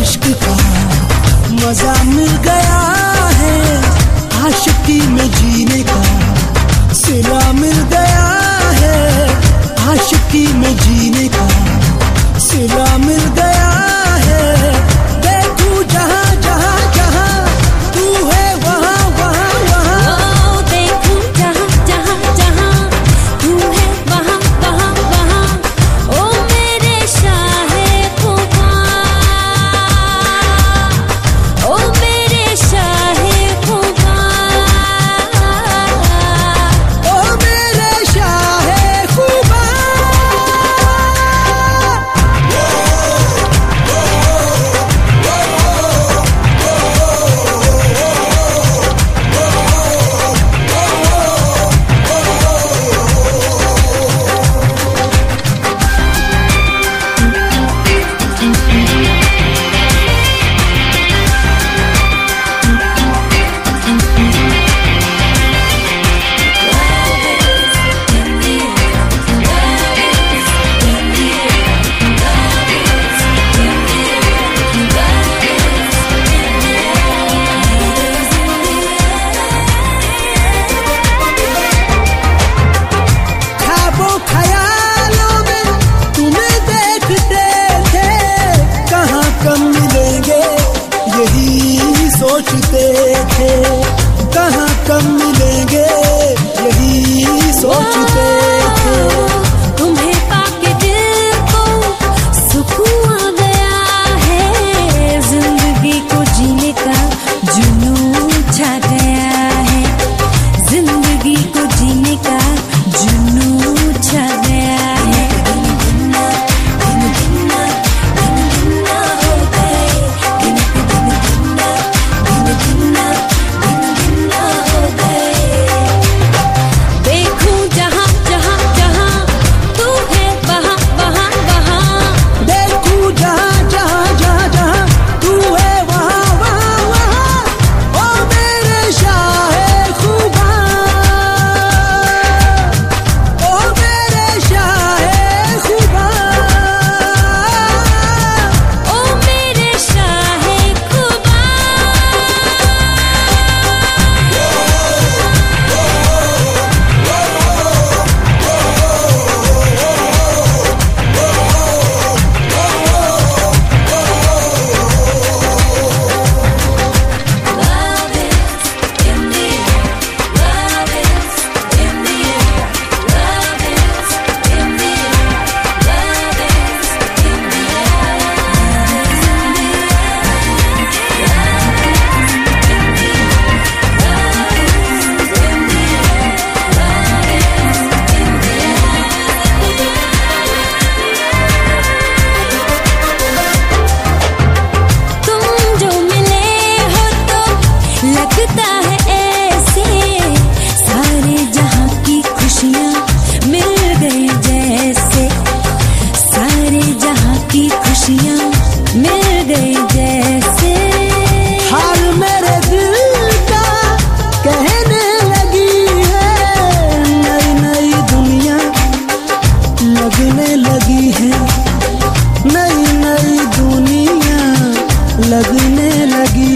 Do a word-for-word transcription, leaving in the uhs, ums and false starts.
इश्क का मजा मिल गया है, आशिकी में जीने का सिला मिल गया है, आशिकी में जीने का सिला मिल गया है। देखूं जहां जहां जहां तू है वहां वहां वहां, देखूं जहां जहां जहां तू है वहां वहां वहां। ओ मेरे शाहे खुदा, ओ मेरे शाहे खुदा, ओ मेरे शाहे खुदा। सोचते थे कहाँ कब मिलेंगे, यही सोचते थे। तुम्हें पाके दिल को सुकून आ गया है, जिंदगी को जीने का जुनून छा गया है, जिंदगी को जीने का जुनून छा गया है। लगता है ऐसे सारे जहां की खुशियां मिल गई जैसे, सारे जहां की खुशियां मिल गई जैसे। हाल मेरे दिल का कहने लगी है, नई नई दुनिया लगने लगी है, नई नई दुनिया लगने लगी